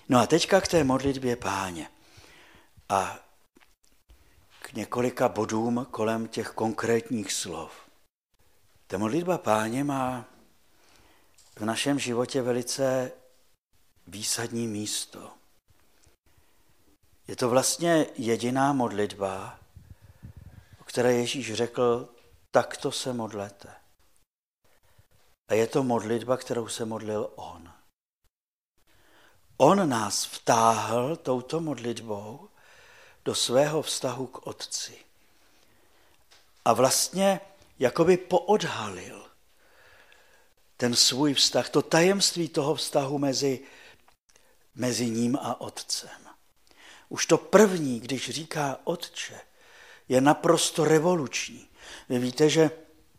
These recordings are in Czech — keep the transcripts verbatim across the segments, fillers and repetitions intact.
No a teďka k té modlitbě Páně a k několika bodům kolem těch konkrétních slov. Ta modlitba Páně má v našem životě velice výsadní místo. Je to vlastně jediná modlitba, o které Ježíš řekl, takto se modlete. A je to modlitba, kterou se modlil on. On nás vtáhl touto modlitbou do svého vztahu k Otci. A vlastně jakoby poodhalil ten svůj vztah, to tajemství toho vztahu mezi, mezi ním a Otcem. Už to první, když říká Otče, je naprosto revoluční. Vy víte, že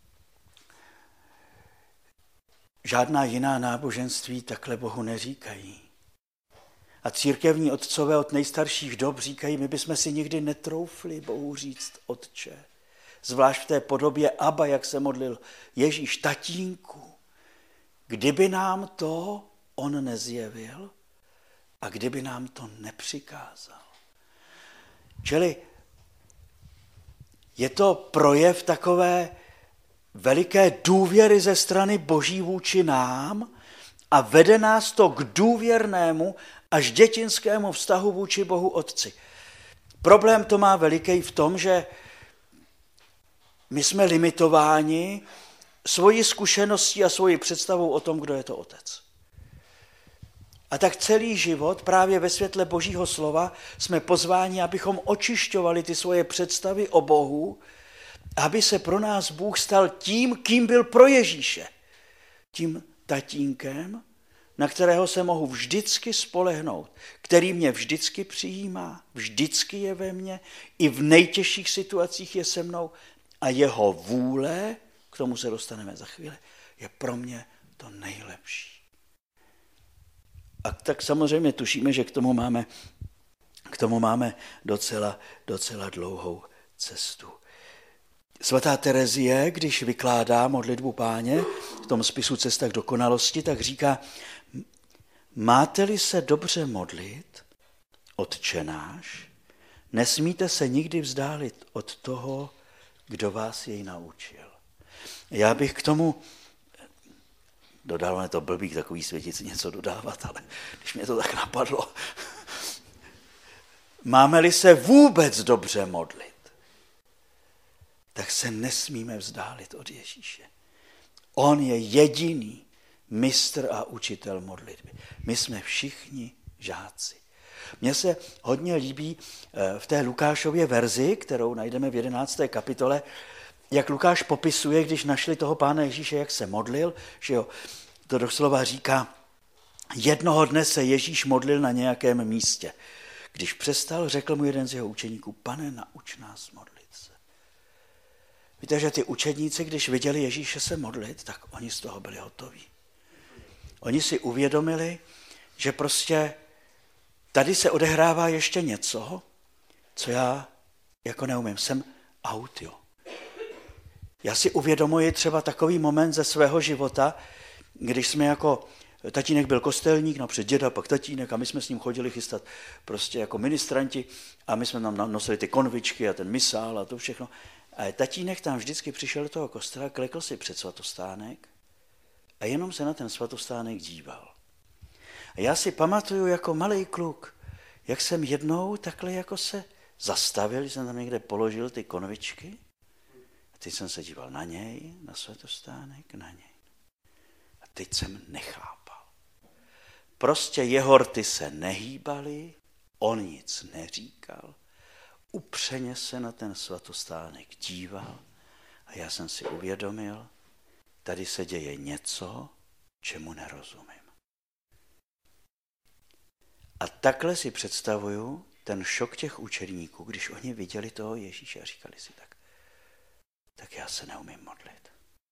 žádná jiná náboženství takhle Bohu neříkají. A církevní otcové od nejstarších dob říkají, my bychom si nikdy netroufli Bohu říct Otče. Zvlášť v té podobě Abba, jak se modlil Ježíš, tatínku. Kdyby nám to on nezjevil a kdyby nám to nepřikázal. Čili je to projev takové veliké důvěry ze strany Boží vůči nám a vede nás to k důvěrnému až dětinskému vztahu vůči Bohu Otci. Problém to má veliký v tom, že my jsme limitováni svojí zkušeností a svojí představou o tom, kdo je to Otec. A tak celý život právě ve světle Božího slova jsme pozváni, abychom očišťovali ty svoje představy o Bohu, aby se pro nás Bůh stal tím, kým byl pro Ježíše. Tím tatínkem, na kterého se mohu vždycky spolehnout, který mě vždycky přijímá, vždycky je ve mně, i v nejtěžších situacích je se mnou a jeho vůle, k tomu se dostaneme za chvíli, je pro mě to nejlepší. A tak samozřejmě tušíme, že k tomu máme, k tomu máme docela, docela dlouhou cestu. Svatá Terezie, když vykládá modlitbu Páně v tom spisu Cesta k dokonalosti, tak říká, máte-li se dobře modlit, Otče náš, nesmíte se nikdy vzdálit od toho, kdo vás jej naučil. Já bych k tomu dodal, je to blbý takový světic něco dodávat, ale když mě to tak napadlo, máme-li se vůbec dobře modlit, tak se nesmíme vzdálit od Ježíše. On je jediný mistr a učitel modlitby. My jsme všichni žáci. Mně se hodně líbí v té Lukášově verzi, kterou najdeme v jedenácté kapitole, jak Lukáš popisuje, když našli toho Pána Ježíše, jak se modlil, že jo, to doslova říká, jednoho dne se Ježíš modlil na nějakém místě. Když přestal, řekl mu jeden z jeho učeníků, Pane, nauč nás modlit se. Víte, že ty učedníci, když viděli Ježíše se modlit, tak oni z toho byli hotoví. Oni si uvědomili, že prostě tady se odehrává ještě něco, co já jako neumím. Jsem aut, jo. Já si uvědomuji třeba takový moment ze svého života, když jsme jako, tatínek byl kostelník, napřed děda, pak tatínek a my jsme s ním chodili chystat prostě jako ministranti a my jsme tam nosili ty konvičky a ten misál a to všechno. A tatínek tam vždycky přišel do toho kostela, klekl si před svatostánek a jenom se na ten svatostánek díval. A já si pamatuju jako malý kluk, jak jsem jednou takhle jako se zastavil, jsem tam někde položil ty konvičky a teď jsem se díval na něj, na svatostánek, na něj. A teď jsem nechápal. Prostě jeho rty se nehýbaly, on nic neříkal, upřeně se na ten svatostánek díval a já jsem si uvědomil, tady se děje něco, čemu nerozumím. A takhle si představuju ten šok těch učedníků, když oni viděli toho Ježíše a říkali si tak, tak já se neumím modlit.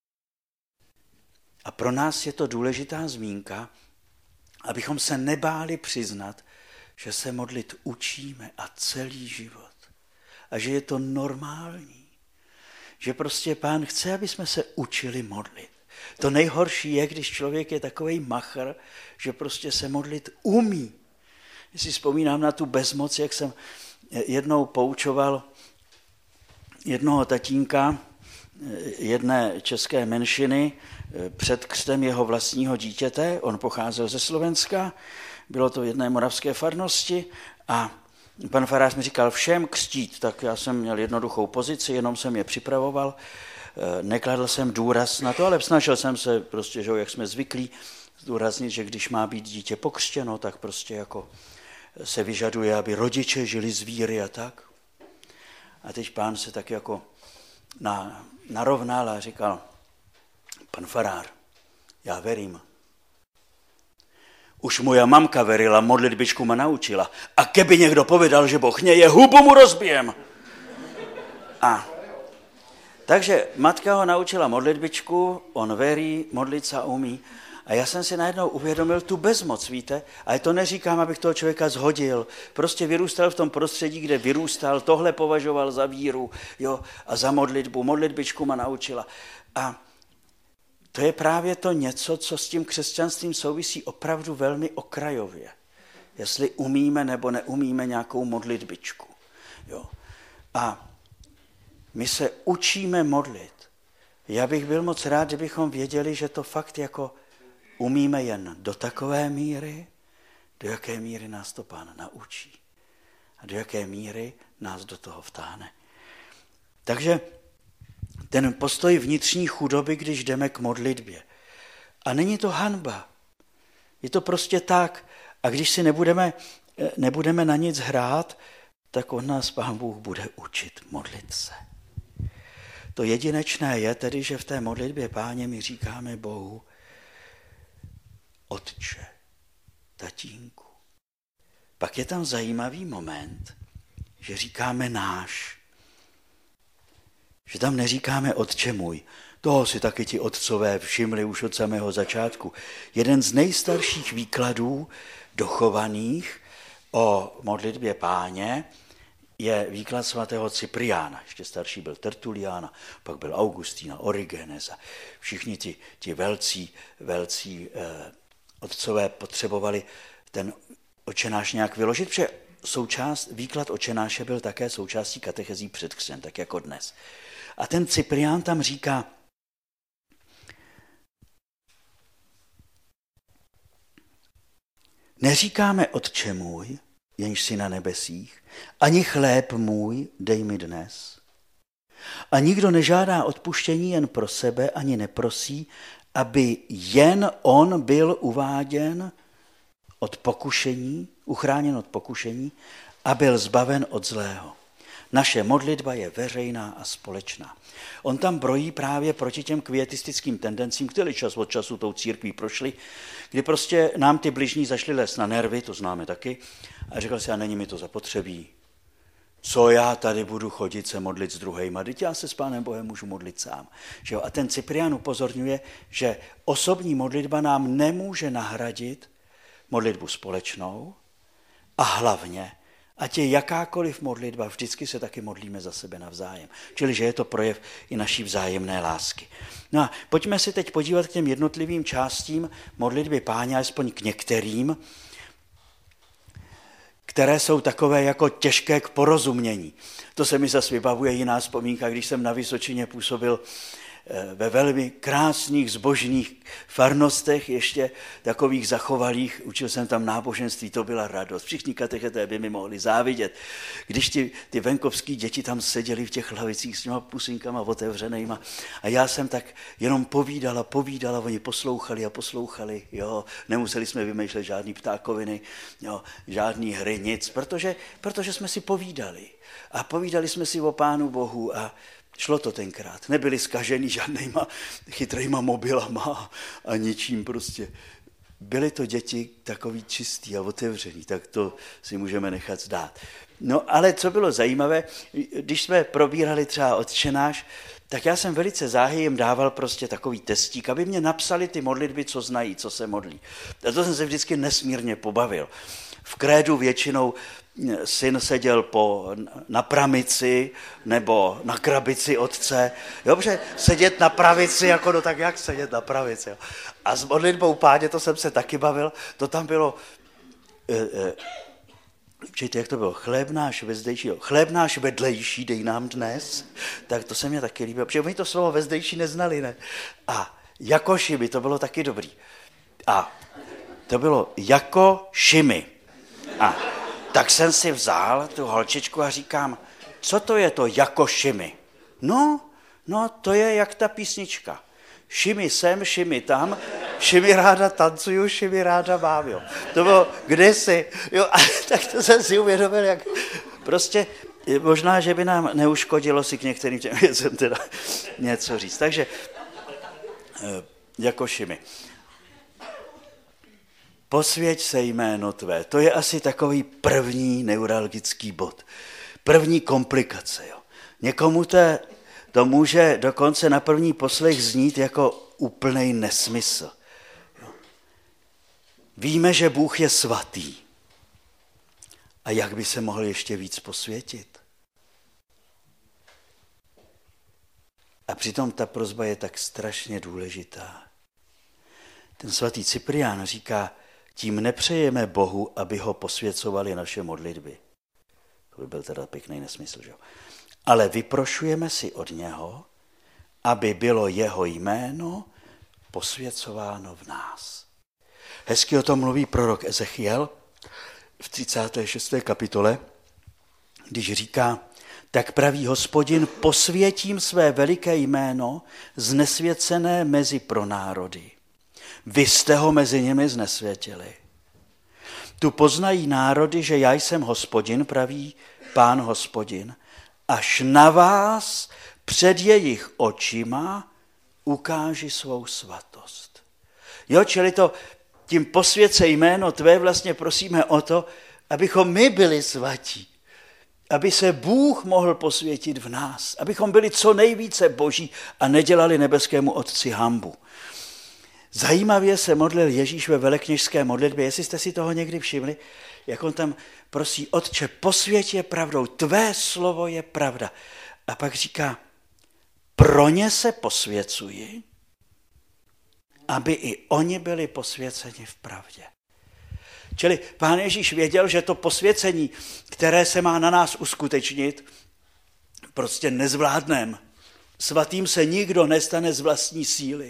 A pro nás je to důležitá zmínka, abychom se nebáli přiznat, že se modlit učíme a celý život. A že je to normální. Že prostě Pán chce, aby jsme se učili modlit. To nejhorší je, když člověk je takovej machr, že prostě se modlit umí. si vzpomínám na tu bezmoc, jak jsem jednou poučoval jednoho tatínka jedné české menšiny před křtem jeho vlastního dítěte. On pocházel ze Slovenska, bylo to v jedné moravské farnosti a pan farář mi říkal všem křtít, tak já jsem měl jednoduchou pozici, jenom jsem je připravoval, nekladl jsem důraz na to, ale snažil jsem se prostě, že jak jsme zvyklí, zdůraznit, že když má být dítě pokřtěno, tak prostě jako se vyžaduje, aby rodiče žili z víry a tak. A teď pán se tak jako na, narovnal a říkal, pan farár, já verím. Už moja mamka verila, modlitbičku ma naučila. A keby někdo povedal, že Boh nie je, hubu mu rozbijem. A takže matka ho naučila modlitbičku, on verí, modlit se umí. A já jsem si najednou uvědomil tu bezmoc, víte? Ale to neříkám, abych toho člověka zhodil. Prostě vyrůstal v tom prostředí, kde vyrůstal, tohle považoval za víru, jo, a za modlitbu. Modlitbičku ma naučila. A to je právě to něco, co s tím křesťanstvím souvisí opravdu velmi okrajově. Jestli umíme nebo neumíme nějakou modlitbičku. Jo. A my se učíme modlit. Já bych byl moc rád, kdybychom věděli, že to fakt jako umíme jen do takové míry, do jaké míry nás to Pán naučí. A do jaké míry nás do toho vtáhne. Takže ten postoj vnitřní chudoby, když jdeme k modlitbě. A není to hanba. Je to prostě tak. A když si nebudeme, nebudeme na nic hrát, tak on nás Pán Bůh bude učit modlit se. To jedinečné je tedy, že v té modlitbě Páně my říkáme Bohu Otče, tatínku. Pak je tam zajímavý moment, že říkáme náš. Že tam neříkáme Otče můj. Toho si taky ti otcové všimli už od samého začátku. Jeden z nejstarších výkladů dochovaných o modlitbě Páně je výklad svatého Cypriána. Ještě starší byl Tertuliána, pak byl Augustína, Origenes a všichni ti, ti velcí, velcí eh, otcové potřebovali ten očenáš nějak vyložit, protože součást, výklad očenáše byl také součástí katechezí před křtem, tak jako dnes. A ten Cyprián tam říká, neříkáme Otče můj, jenž jsi na nebesích, ani chléb můj dej mi dnes. A nikdo nežádá odpuštění jen pro sebe, ani neprosí, aby jen on byl uváděn od pokušení, uchráněn od pokušení a byl zbaven od zlého. Naše modlitba je veřejná a společná. On tam brojí právě proti těm kvietistickým tendencím, které čas od času tou církví prošly, kdy prostě nám ty bližní zašli les na nervy, to známe taky, a říkal si, a není mi to zapotřebí. Co já tady budu chodit se modlit s druhejma, teď já se s Pánem Bohem můžu modlit sám. Že jo? A ten Cyprián upozorňuje, že osobní modlitba nám nemůže nahradit modlitbu společnou a hlavně, ať je jakákoliv modlitba, vždycky se taky modlíme za sebe navzájem. Čili, že je to projev i naší vzájemné lásky. No a pojďme se teď podívat k těm jednotlivým částím modlitby Páně, alespoň k některým, které jsou takové jako těžké k porozumění. To se mi zase vybavuje jiná vzpomínka, když jsem na Vysočině působil ve velmi krásných zbožných farnostech, ještě takových zachovalých, učil jsem tam náboženství, to byla radost. Všichni katecheté by mi mohli závidět. Když ty, ty venkovský děti tam seděli v těch lavicích s těma pusinkama otevřenýma a já jsem tak jenom povídala, povídala, oni poslouchali a poslouchali, jo, nemuseli jsme vymýšlet žádný ptákoviny, jo, žádný hry, nic, protože, protože jsme si povídali. A povídali jsme si o Pánu Bohu a šlo to tenkrát. Nebyli zkažený žádnýma chytrýma mobilama a ničím prostě. Byly to děti takový čistý a otevřený, tak to si můžeme nechat zdát. No ale co bylo zajímavé, když jsme probírali třeba Otčenáš, tak já jsem velice záhy jim dával prostě takový testík, aby mě napsali ty modlitby, co znají, co se modlí. A to jsem se vždycky nesmírně pobavil. V krédu většinou syn seděl po, na pramici nebo na krabici otce. Dobře, sedět na pravici, jako no tak jak sedět na pravici. Jo. A s modlitbou Páně, to jsem se taky bavil, to tam bylo, e, e, Čejte, jak to bylo? Chléb náš vezdejší, chléb náš vedlejší dej nám dnes. Tak to se mě taky líbilo, protože oni to slovo vezdejší neznali, ne? A jako šimi, to bylo taky dobrý. A to bylo jako šimi. A tak jsem si vzal tu holčičku a říkám, co to je to jako šimi? No, no to je jak ta písnička. Šimi sem, šimi tam, šimi ráda tancuju, šimi ráda mám, jo. To bylo kdysi, jo, a tak to jsem si uvědomil, jak prostě možná, že by nám neuškodilo si k některým těm věcem teda něco říct. Takže jako šimi. Posvěť se jméno tvé, to je asi takový první neuralgický bod, první komplikace, jo. Někomu to To může dokonce na první poslech znít jako úplnej nesmysl. Víme, že Bůh je svatý. A jak by se mohl ještě víc posvětit? A přitom ta prosba je tak strašně důležitá. Ten svatý Cyprián říká, tím nepřejeme Bohu, aby ho posvěcovali naše modlitby. To by byl teda pěkný nesmysl, že jo? Ale vyprošujeme si od něho, aby bylo jeho jméno posvěcováno v nás. Hezky o tom mluví prorok Ezechiel v třicáté šesté kapitole, když říká, tak praví Hospodin, posvětím své veliké jméno znesvěcené mezi pronárody. Vy jste ho mezi nimi znesvětili. Tu poznají národy, že já jsem Hospodin, praví Pán Hospodin, až na vás před jejich očima ukáži svou svatost. Jo, čili to tím posvěce jméno tvé vlastně prosíme o to, abychom my byli svatí, aby se Bůh mohl posvětit v nás, abychom byli co nejvíce boží a nedělali nebeskému Otci hanbu. Zajímavě se modlil Ježíš ve velekněžské modlitbě, jestli jste si toho někdy všimli, jak on tam prosí, Otče, posvěť je pravdou, tvé slovo je pravda. A pak říká, pro ně se posvěcuji, aby i oni byli posvěceni v pravdě. Čili Pán Ježíš věděl, že to posvěcení, které se má na nás uskutečnit, prostě nezvládnem. Svatým se nikdo nestane z vlastní síly.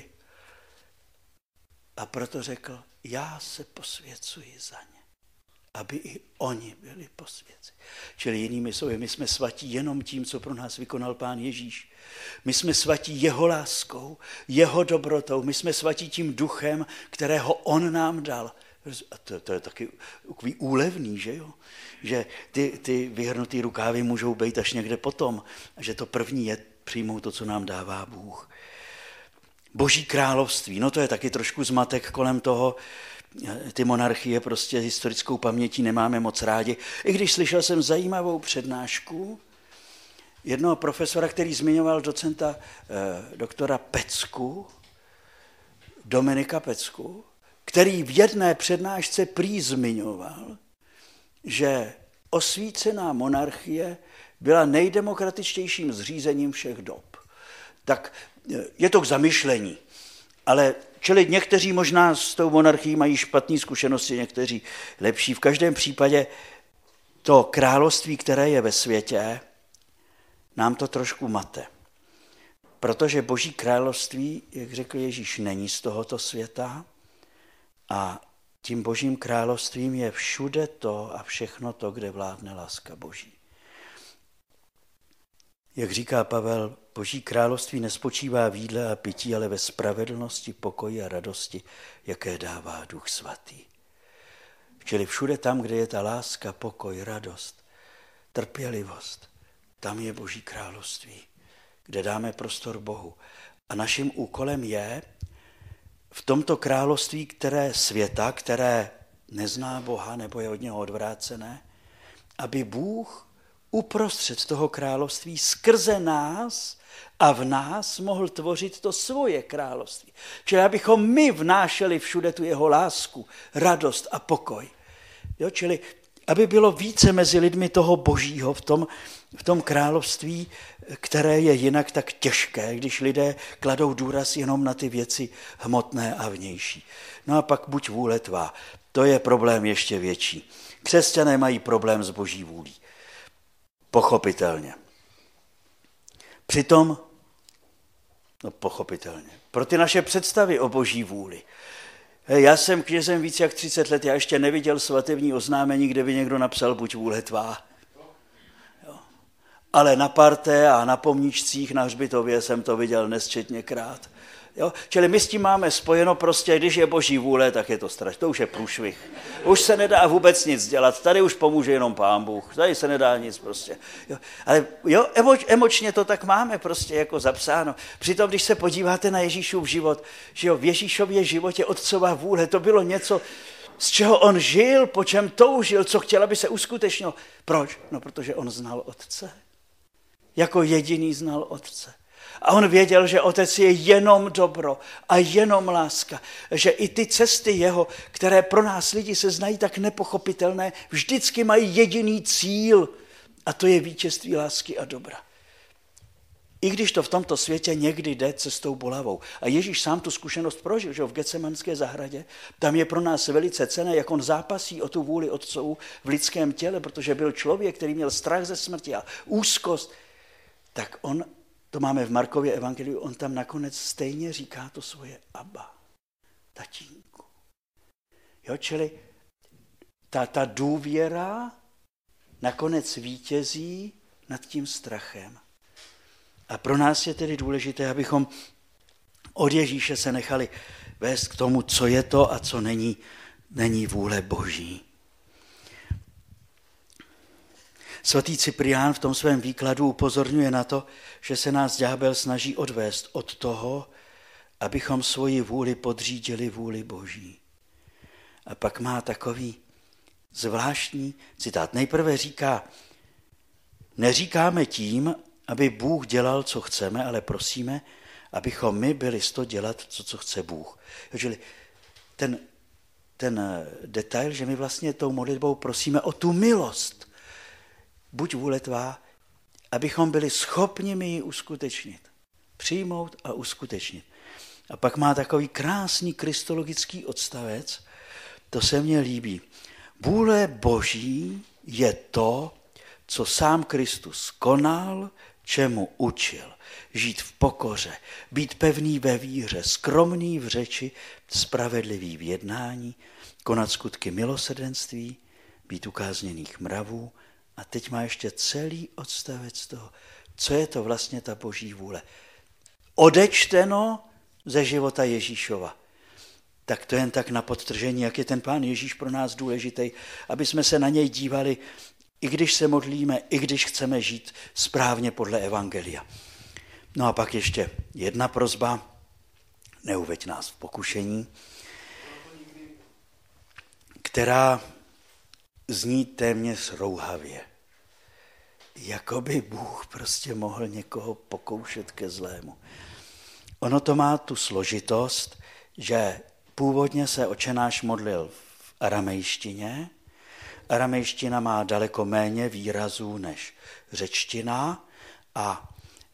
A proto řekl, já se posvěcuji za ně, aby i oni byli posvěceni. Čili jinými slovy, my jsme svatí jenom tím, co pro nás vykonal Pán Ježíš. My jsme svatí jeho láskou, jeho dobrotou, my jsme svatí tím duchem, kterého on nám dal. A to, to je taky takový úlevný, že jo? Že ty, ty vyhrnutý rukávy můžou být až někde potom. A že to první je přijmout to, co nám dává Bůh. Boží království, no to je taky trošku zmatek kolem toho. Ty monarchie prostě historickou pamětí nemáme moc rádi. I když slyšel jsem zajímavou přednášku jednoho profesora, který zmiňoval docenta eh, doktora Pecku, Dominika Pecku, který v jedné přednášce prý zmiňoval, že osvícená monarchie byla nejdemokratičtějším zřízením všech dob. Tak je to k zamyšlení, ale čili někteří možná s tou monarchií mají špatné zkušenosti, někteří lepší. V každém případě to království, které je ve světě, nám to trošku mate. Protože Boží království, jak řekl Ježíš, není z tohoto světa a tím Božím královstvím je všude to a všechno to, kde vládne láska Boží. Jak říká Pavel, Boží království nespočívá v jídle a pití, ale ve spravedlnosti, pokoji a radosti, jaké dává Duch Svatý. Čili všude tam, kde je ta láska, pokoj, radost, trpělivost, tam je Boží království, kde dáme prostor Bohu. A naším úkolem je v tomto království, které světa, které nezná Boha nebo je od něho odvrácené, aby Bůh uprostřed toho království skrze nás a v nás mohl tvořit to svoje království. Čili abychom my vnášeli všude tu jeho lásku, radost a pokoj. Jo, čili aby bylo více mezi lidmi toho božího v tom, v tom království, které je jinak tak těžké, když lidé kladou důraz jenom na ty věci hmotné a vnější. No a pak buď vůle tvá. To je problém ještě větší. Křesťané mají problém s boží vůlí. Pochopitelně. Přitom, no pochopitelně, pro ty naše představy o boží vůli. Já jsem knězem víc jak třicet let, já ještě neviděl svatební oznámení, kde by někdo napsal buď vůle tvá. Jo. Ale na parté a na pomníčcích na hřbitově jsem to viděl nesčetněkrát. Jo? Čili my s tím máme spojeno prostě, když je boží vůle, tak je to strašné. To už je průšvih. Už se nedá vůbec nic dělat. Tady už pomůže jenom Pán Bůh. Tady se nedá nic prostě. Jo? Ale jo, emoč, emočně to tak máme prostě jako zapsáno. Přitom, když se podíváte na Ježíšův život, že jo, v Ježíšově životě otcova vůle, to bylo něco, z čeho on žil, po čem toužil, co chtěl, aby se uskutečnilo. Proč? No, protože on znal Otce. Jako jediný znal Otce. A on věděl, že Otec je jenom dobro a jenom láska. Že i ty cesty jeho, které pro nás lidi se znají tak nepochopitelné, vždycky mají jediný cíl. A to je vítězství lásky a dobra. I když to v tomto světě někdy jde cestou bolavou. A Ježíš sám tu zkušenost prožil, že v Getsemanské zahradě. Tam je pro nás velice cenné, jak on zápasí o tu vůli Otcovu v lidském těle, protože byl člověk, který měl strach ze smrti a úzkost. Tak on, to máme v Markově evangeliu, on tam nakonec stejně říká to svoje Abba, tatínku. Jo, čili ta, ta důvěra nakonec vítězí nad tím strachem. A pro nás je tedy důležité, abychom od Ježíše se nechali vést k tomu, co je to a co není, není vůle Boží. Svatý Cyprián v tom svém výkladu upozorňuje na to, že se nás ďábel snaží odvést od toho, abychom svoji vůli podřídili vůli Boží. A pak má takový zvláštní citát. Nejprve říká, neříkáme tím, aby Bůh dělal, co chceme, ale prosíme, abychom my byli s to dělat, co, co chce Bůh. Čili ten, ten detail, že my vlastně tou modlitbou prosíme o tu milost, buď vůle tvá, abychom byli schopni mi ji uskutečnit. Přijmout a uskutečnit. A pak má takový krásný kristologický odstavec, to se mně líbí. Vůle Boží je to, co sám Kristus konal, čemu učil. Žít v pokoře, být pevný ve víře, skromný v řeči, spravedlivý v jednání, konat skutky milosrdenství, být ukázněných mravů. A teď má ještě celý odstavec toho, co je to vlastně ta Boží vůle. Odečteno ze života Ježíšova. Tak to jen tak na podtržení, jak je ten Pán Ježíš pro nás důležitý, aby jsme se na něj dívali, i když se modlíme, i když chceme žít správně podle evangelia. No a pak ještě jedna prosba, neuveď nás v pokušení, která zní téměř rouhavě. Jakoby Bůh prostě mohl někoho pokoušet ke zlému. Ono to má tu složitost, že původně se Otčenáš modlil v aramejštině. Aramejština má daleko méně výrazů než řečtina, a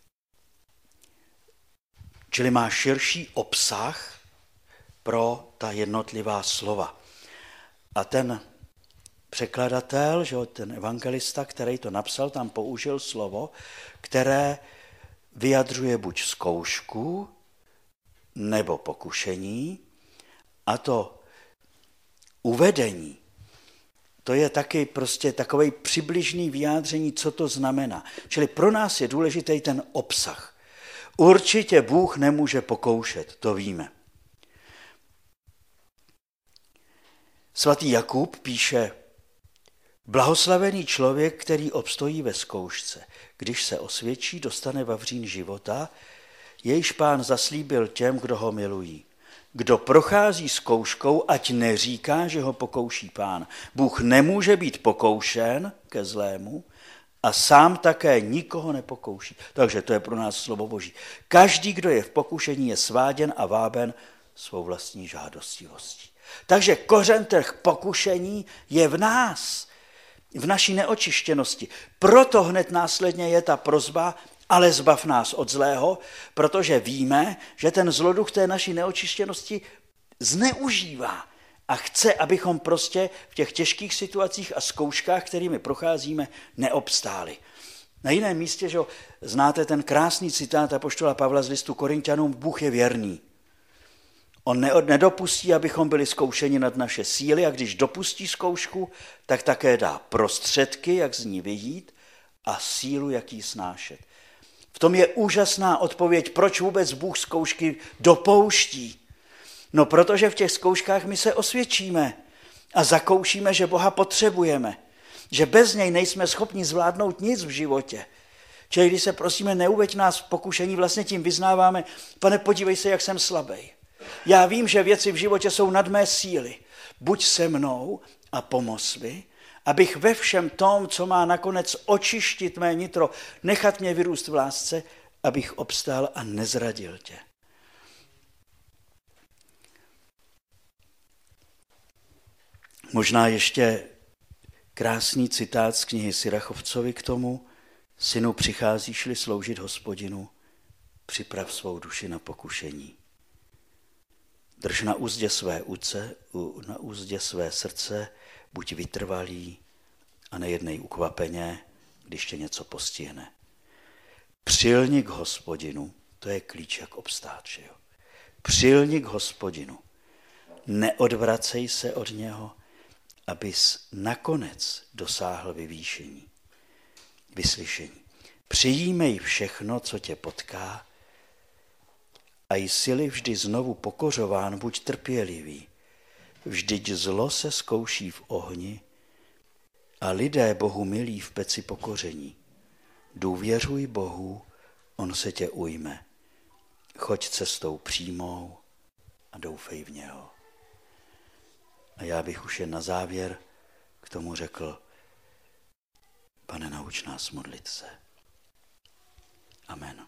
čili má širší obsah pro ta jednotlivá slova. A ten překladatel, že ten evangelista, který to napsal, tam použil slovo, které vyjadřuje buď zkoušku nebo pokušení, a to uvedení, to je taky prostě takovej přibližný vyjádření, co to znamená. Čili pro nás je důležitý ten obsah. Určitě Bůh nemůže pokoušet, to víme. Svatý Jakub píše, blahoslavený člověk, který obstojí ve zkoušce, když se osvědčí, dostane vavřín života, jejž Pán zaslíbil těm, kdo ho milují. Kdo prochází zkouškou, ať neříká, že ho pokouší Pán. Bůh nemůže být pokoušen ke zlému a sám také nikoho nepokouší. Takže to je pro nás slovo Boží. Každý, kdo je v pokušení, je sváděn a váben svou vlastní žádostivostí. Takže kořen těch pokušení je v nás, v naší neočištěnosti. Proto hned následně je ta prosba, ale zbav nás od zlého, protože víme, že ten zloduch té naší neočištěnosti zneužívá a chce, abychom prostě v těch těžkých situacích a zkouškách, kterými procházíme, neobstáli. Na jiném místě, že znáte ten krásný citát apoštola Pavla z listu Korinťanům, Bůh je věrný. On nedopustí, abychom byli zkoušeni nad naše síly, a když dopustí zkoušku, tak také dá prostředky, jak z ní vyjít, a sílu, jak ji snášet. V tom je úžasná odpověď, proč vůbec Bůh zkoušky dopouští. No protože v těch zkouškách my se osvědčíme a zakoušíme, že Boha potřebujeme, že bez něj nejsme schopni zvládnout nic v životě. Čili když se prosíme, neuveď nás v pokušení, vlastně tím vyznáváme, Pane, podívej se, jak jsem slabý. Já vím, že věci v životě jsou nad mé síly. Buď se mnou a pomoz mi, abych ve všem tom, co má nakonec očištit mé nitro, nechat mě vyrůst v lásce, abych obstál a nezradil tě. Možná ještě krásný citát z knihy Sirachovcovi k tomu: Synu, přicházíš-li sloužit Hospodinu, připrav svou duši na pokušení. Drž na úzdě své uce, na úzdě své srdce, buď vytrvalý a nejednej ukvapeně, když tě něco postihne. Přilni k Hospodinu, to je klíč, jak obstát, že jo? Přilni k Hospodinu, neodvracej se od něho, abys nakonec dosáhl vyvýšení, vyslyšení. Přijímej všechno, co tě potká, a jsi-li vždy znovu pokořován, buď trpělivý. Vždyť zlo se zkouší v ohni a lidé Bohu milí v peci pokoření. Důvěřuj Bohu, on se tě ujme. Choď cestou přímou a doufej v něho. A já bych už jen na závěr k tomu řekl: Pane, nauč nás modlit se. Amen.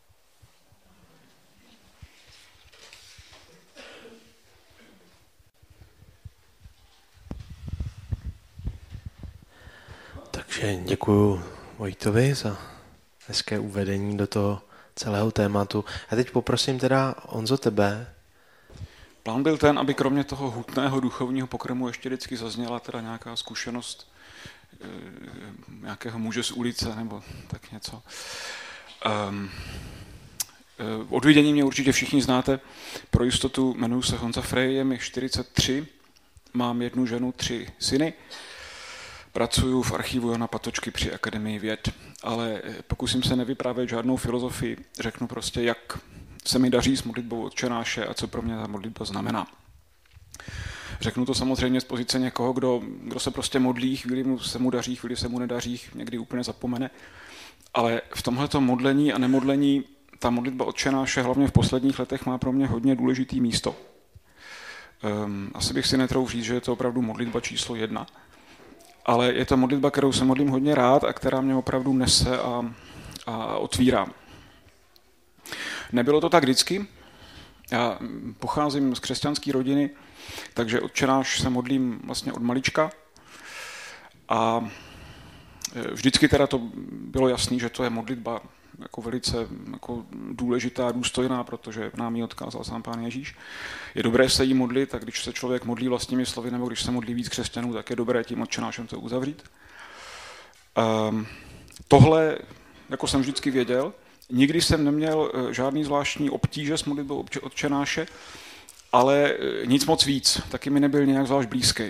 Takže děkuju Vojtovi za hezké uvedení do toho celého tématu. A teď poprosím teda, Honzo, tebe. Plán byl ten, aby kromě toho hutného duchovního pokrmu ještě vždycky zazněla teda nějaká zkušenost e, nějakého muže z ulice nebo tak něco. Um, e, od vidění mě určitě všichni znáte. Pro jistotu jmenuji se Honza Frey, je mi čtyřicet tři, mám jednu ženu, tři syny. Pracuju v archivu Jana Patočky při Akademii věd, ale pokusím se nevyprávět žádnou filozofii, řeknu prostě, jak se mi daří s modlitbou Otčenáše a co pro mě ta modlitba znamená. Řeknu to samozřejmě z pozice někoho, kdo, kdo se prostě modlí, chvíli mu se mu daří, chvíli se mu nedaří, někdy úplně zapomene, ale v tomhleto modlení a nemodlení ta modlitba Otčenáše hlavně v posledních letech má pro mě hodně důležitý místo. Um, asi bych si netroufl říct, že je to opravdu modlitba číslo jedna, ale je to modlitba, kterou se modlím hodně rád a která mě opravdu nese a, a otvírá. Nebylo to tak vždycky. Já pocházím z křesťanské rodiny, takže Otčenáš se modlím vlastně od malička. A vždycky teda to bylo jasný, že to je modlitba jako velice jako důležitá, důstojná, protože nám ji odkázal sám Pán Ježíš. Je dobré se jí modlit, a když se člověk modlí vlastními slovy, nebo když se modlí víc křesťanů, tak je dobré tím Otčenášem to uzavřít. Um, tohle, jako jsem vždycky věděl, nikdy jsem neměl žádný zvláštní obtíže s modlitbou Otčenáše, ale nic moc víc, taky mi nebyl nějak zvlášť blízký.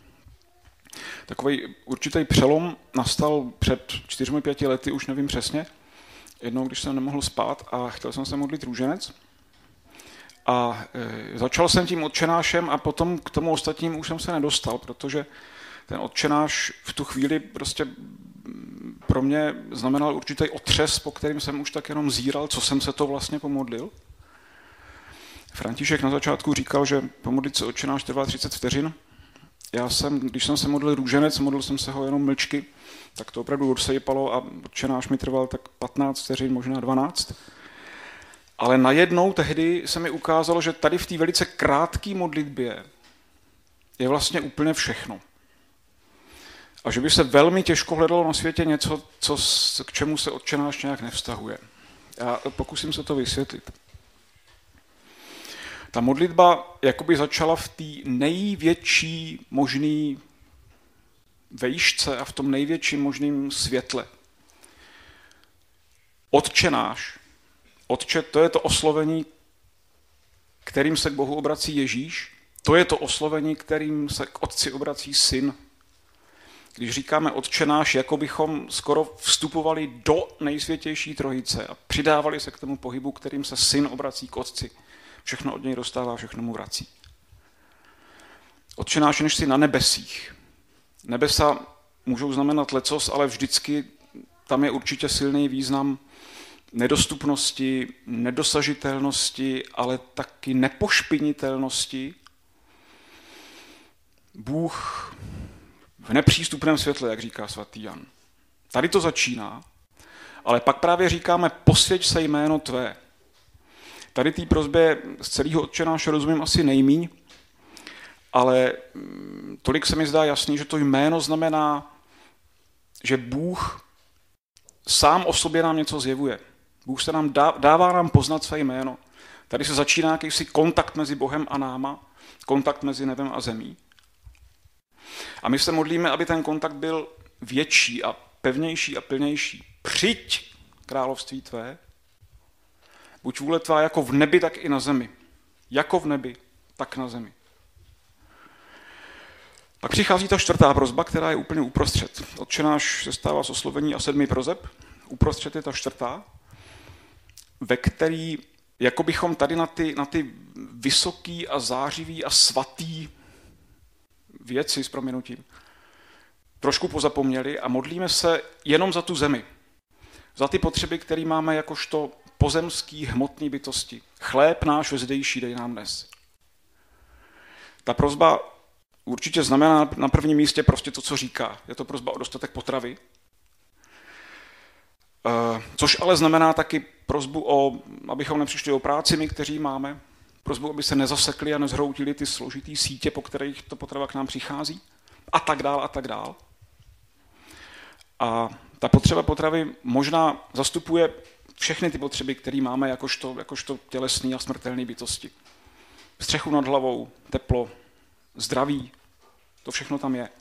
Takový určitý přelom nastal před čtyřmi, pěti lety, už nevím přesně. Jednou, když jsem nemohl spát a chtěl jsem se modlit růženec. A e, začal jsem tím Otčenášem a potom k tomu ostatním už jsem se nedostal, protože ten Otčenáš v tu chvíli prostě pro mě znamenal určitý otřes, po kterým jsem už tak jenom zíral, co jsem se to vlastně pomodlil. František na začátku říkal, že pomodlit se Otčenáš trvá třicet vteřin. Já jsem, když jsem se modlil růženec, modlil jsem se ho jenom mlčky, tak to opravdu odsejpalo a Otčenáš mi trval tak patnáct vteřin, možná dvanáct. Ale najednou tehdy se mi ukázalo, že tady v té velice krátké modlitbě je vlastně úplně všechno. A že by se velmi těžko hledalo na světě něco, co, k čemu se Otčenáš nějak nevztahuje. Já pokusím se to vysvětlit. Ta modlitba jakoby začala v té největší možný vejšce a v tom největším možným světle. Otče náš. Otče, to je to oslovení, kterým se k Bohu obrací Ježíš. To je to oslovení, kterým se k Otci obrací Syn. Když říkáme Otče náš, jako bychom skoro vstupovali do nejsvětější trojice a přidávali se k tomu pohybu, kterým se Syn obrací k Otci. Všechno od něj dostává, všechno mu vrací. Otče náš, než jsi na nebesích. Nebesa můžou znamenat lecos, ale vždycky tam je určitě silný význam nedostupnosti, nedosažitelnosti, ale taky nepošpinitelnosti. Bůh v nepřístupném světle, jak říká svatý Jan. Tady to začíná, ale pak právě říkáme posvěť se jméno tvé. Tady té prosbě z celého Otče náš rozumím asi nejmíň, ale tolik se mi zdá jasný, že to jméno znamená, že Bůh sám o sobě nám něco zjevuje. Bůh se nám dá, dává nám poznat své jméno. Tady se začíná jakýsi kontakt mezi Bohem a náma, kontakt mezi nebem a zemí. A my se modlíme, aby ten kontakt byl větší a pevnější a plnější. Přijď, království tvé, buď vůle tvá jako v nebi, tak i na zemi. Jako v nebi, tak na zemi. Pak přichází ta čtvrtá prosba, která je úplně uprostřed. Otče náš se stává z oslovení a sedmi proseb. Uprostřed je ta čtvrtá, ve který, jako bychom tady na ty, na ty vysoký a zářivý a svatý věci s prominutím trošku pozapomněli a modlíme se jenom za tu zemi. Za ty potřeby, které máme jakožto pozemský hmotný bytosti. Chléb náš vezdejší dej nám dnes. Ta prosba určitě znamená na prvním místě prostě to, co říká. Je to prosba o dostatek potravy. Což ale znamená taky prosbu, o, abychom nepřišli o práci my, kteří máme. Prosbu, aby se nezasekli a nezhroutili ty složitý sítě, po kterých to potrava k nám přichází. A tak dál, a tak dál. A ta potřeba potravy možná zastupuje všechny ty potřeby, které máme jakožto, jakožto tělesný a smrtelný bytosti. Střechu nad hlavou, teplo, zdraví, to všechno tam je.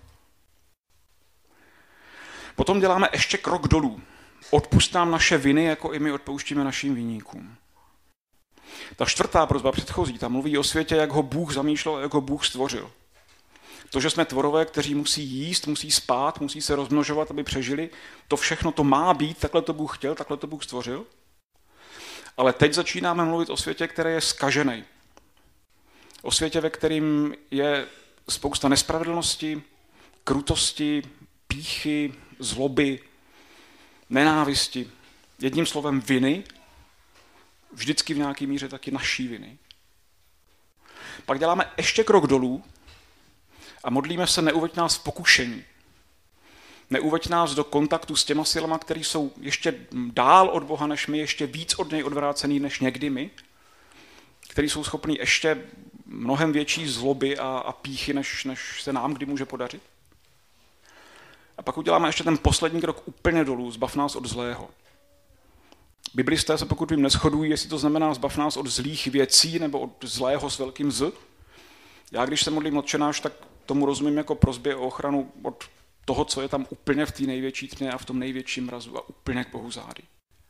Potom děláme ještě krok dolů. Odpusť nám naše viny, jako i my odpouštíme našim viníkům. Ta čtvrtá prosba předchozí, tam mluví o světě, jak ho Bůh zamýšlel, jak ho Bůh stvořil. To, že jsme tvorové, kteří musí jíst, musí spát, musí se rozmnožovat, aby přežili, to všechno to má být, takhle to Bůh chtěl, takhle to Bůh stvořil. Ale teď začínáme mluvit o světě, který je zkažený. O světě, ve kterým je spousta nespravedlnosti, krutosti, pýchy, zloby, nenávisti. Jedním slovem viny, vždycky v nějaké míře taky naší viny. Pak děláme ještě krok dolů a modlíme se, neuveď nás v pokušení. Neuveď nás do kontaktu s těma silama, které jsou ještě dál od Boha než my, ještě víc od něj odvrácený než někdy my, který jsou schopní ještě mnohem větší zloby a, a pýchy, než, než se nám kdy může podařit. A pak uděláme ještě ten poslední krok úplně dolů, zbav nás od zlého. Biblisté se pokud vím neshodují, jestli to znamená zbav nás od zlých věcí nebo od zlého s velkým z. Já když se modlím Otče náš, tak tomu rozumím jako prosbě o ochranu od toho, co je tam úplně v té největší tmě a v tom největším mrazu a úplně k Bohu zády.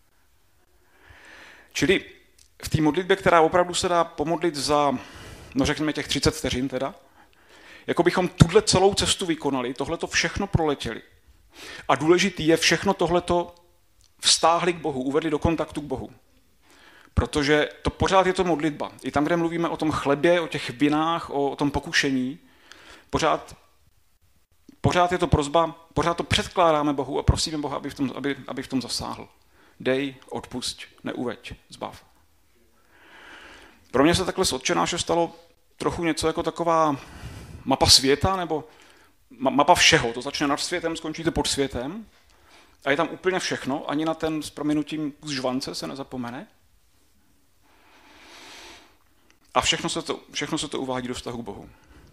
Čili v té modlitbě, která opravdu se dá pomodlit za, no řekněme těch třicet vteřin teda, jako bychom tuhle celou cestu vykonali, tohleto všechno proletěli. A důležitý je všechno tohleto vztáhli k Bohu, uvedli do kontaktu k Bohu. Protože to pořád je to modlitba. I tam, kde mluvíme o tom chlebě, o těch vinách, o, o tom pokušení, pořád, pořád je to prosba, pořád to předkládáme Bohu a prosíme Boha, aby v tom, aby, aby v tom zasáhl. Dej, odpusť, neuveď, zbav. Pro mě se takhle z Otče náše stalo trochu něco jako taková mapa světa, nebo mapa všeho. To začne nad světem, skončí to pod světem. A je tam úplně všechno, ani na ten s prominutím kus žvance se nezapomene. A všechno se to, všechno se to uvádí do vztahu k Bohu.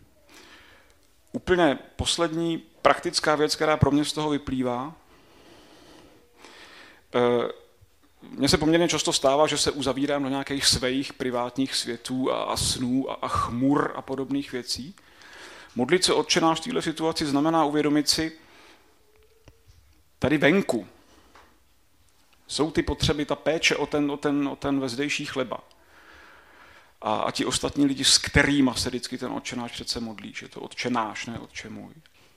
Úplně poslední praktická věc, která pro mě z toho vyplývá, mně se poměrně často stává, že se uzavírám do nějakých svých privátních světů a, a snů a, a chmur a podobných věcí. Modlit se Otčenáš v této situaci znamená uvědomit si, tady venku jsou ty potřeby, ta péče o ten, o ten, o ten vezdejší chleba. A, a ti ostatní lidi, s kterýma se vždycky ten Otčenáš přece modlí, že to Otčenáš, ne Otče můj.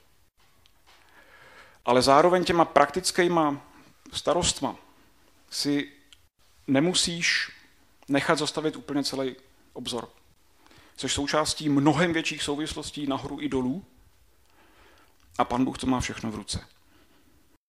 Ale zároveň těma praktickýma starostma si nemusíš nechat zastavit úplně celý obzor. Což součástí mnohem větších souvislostí nahoru i dolů a Pan Bůh to má všechno v ruce.